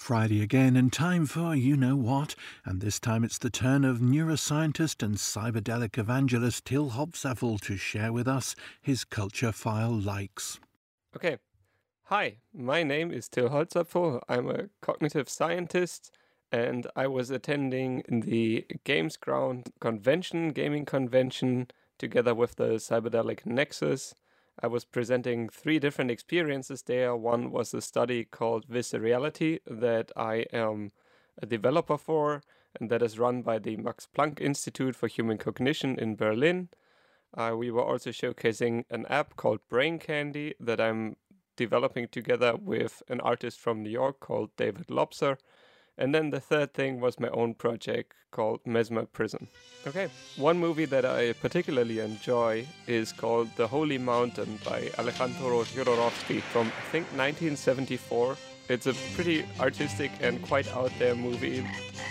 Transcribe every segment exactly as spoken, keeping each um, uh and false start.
Friday again, and time for you-know-what, and this time it's the turn of neuroscientist and cyberdelic evangelist Till Hopsapfel to share with us his culture file likes. Okay. Hi, my name is Till Hopsapfel. I'm a cognitive scientist, and I was attending the Gamesground convention, gaming convention, together with the Cyberdelic Nexus. I was presenting three different experiences there. One was a study called Viscerality that I am a developer for, and that is run by the Max Planck Institute for Human Cognition in Berlin. Uh, we were also showcasing an app called Brain Candy that I'm developing together with an artist from New York called David Lobser. And then the third thing was my own project called Mesmer Prison. Okay, one movie that I particularly enjoy is called The Holy Mountain by Alejandro Jodorowsky from, I think, nineteen seventy-four. It's a pretty artistic and quite out there movie.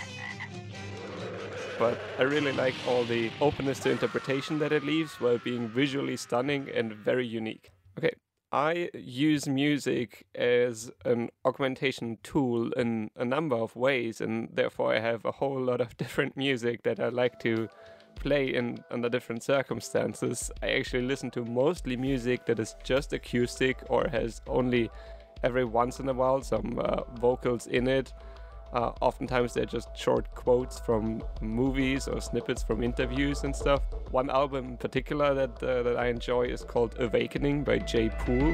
But I really like all the openness to interpretation that it leaves while being visually stunning and very unique. Okay. I use music as an augmentation tool in a number of ways, and therefore I have a whole lot of different music that I like to play in under different circumstances. I actually listen to mostly music that is just acoustic or has only every once in a while some uh, vocals in it. Uh, oftentimes they're just short quotes from movies or snippets from interviews and stuff. One album in particular that uh, that I enjoy is called Awakening by Jay Poole,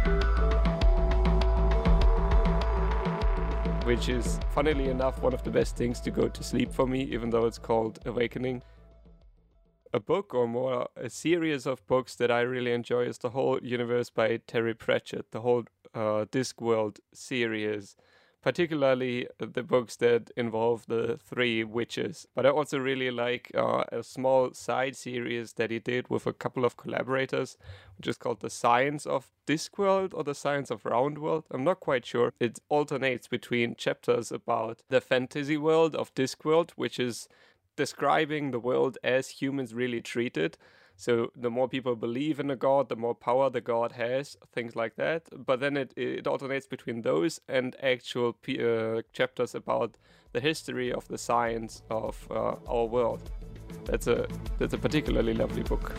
which is, funnily enough, one of the best things to go to sleep for me, even though it's called Awakening. A book, or more a series of books that I really enjoy, is The Whole Universe by Terry Pratchett, the whole uh, Discworld series. Particularly the books that involve the three witches. But I also really like uh, a small side series that he did with a couple of collaborators, which is called The Science of Discworld or The Science of Roundworld. I'm not quite sure. It alternates between chapters about the fantasy world of Discworld, which is describing the world as humans really treat it. So the more people believe in a god, the more power the god has, things like that. But then it, it alternates between those and actual uh, chapters about the history of the science of uh, our world. That's a that's a particularly lovely book.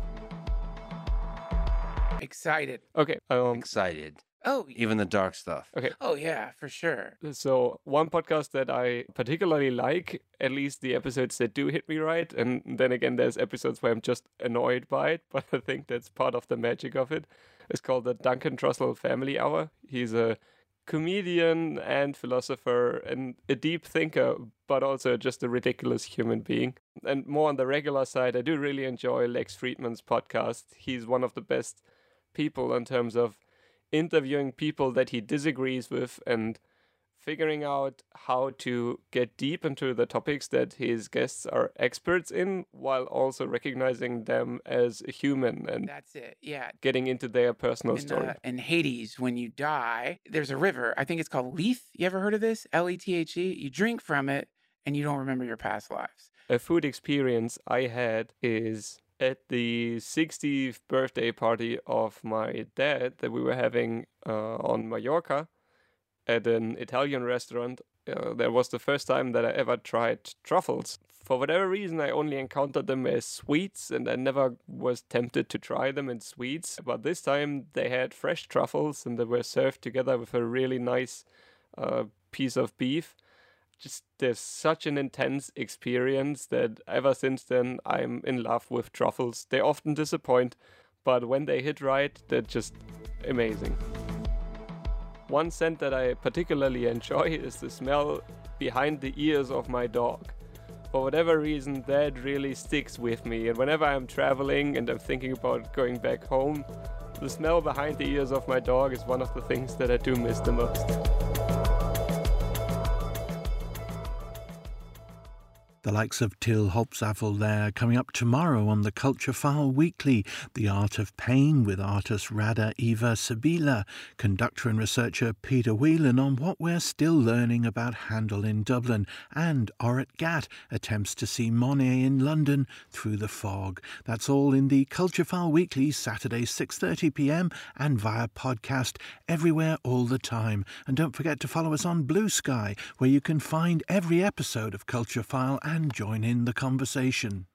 Excited. Okay. Um, Excited. Oh, Even the dark stuff. Okay. Oh, yeah, for sure. So one podcast that I particularly like, at least the episodes that do hit me right, and then again there's episodes where I'm just annoyed by it, but I think that's part of the magic of it, is called the Duncan Trussell Family Hour. He's a comedian and philosopher and a deep thinker, but also just a ridiculous human being. And more on the regular side, I do really enjoy Lex Friedman's podcast. He's one of the best people in terms of interviewing people that he disagrees with and figuring out how to get deep into the topics that his guests are experts in, while also recognizing them as a human and That's it, yeah. getting into their personal In, story. uh, in Hades, when you die, there's a river. I think it's called Lethe. You ever heard of this? L E T H E. You drink from it, and you don't remember your past lives. A food experience I had is at the sixtieth birthday party of my dad that we were having uh, on Mallorca at an Italian restaurant. Uh, that was the first time that I ever tried truffles. For whatever reason, I only encountered them as sweets, and I never was tempted to try them in sweets. But this time they had fresh truffles, and they were served together with a really nice uh, piece of beef. Just there's such an intense experience that ever since then I'm in love with truffles. They often disappoint, but when they hit right, they're just amazing. One scent that I particularly enjoy is the smell behind the ears of my dog. For whatever reason, that really sticks with me, and whenever I'm traveling and I'm thinking about going back home, the smell behind the ears of my dog is one of the things that I do miss the most. The likes of Till Hopsapfel there, coming up tomorrow on the Culture File Weekly. The Art of Pain with artist Rada Eva Sabila, conductor and researcher Peter Whelan on what we're still learning about Handel in Dublin, and Orit Gat attempts to see Monet in London through the fog. That's all in the Culture File Weekly, Saturday six thirty p m and via podcast everywhere all the time. And don't forget to follow us on Blue Sky, where you can find every episode of Culture File and join in the conversation.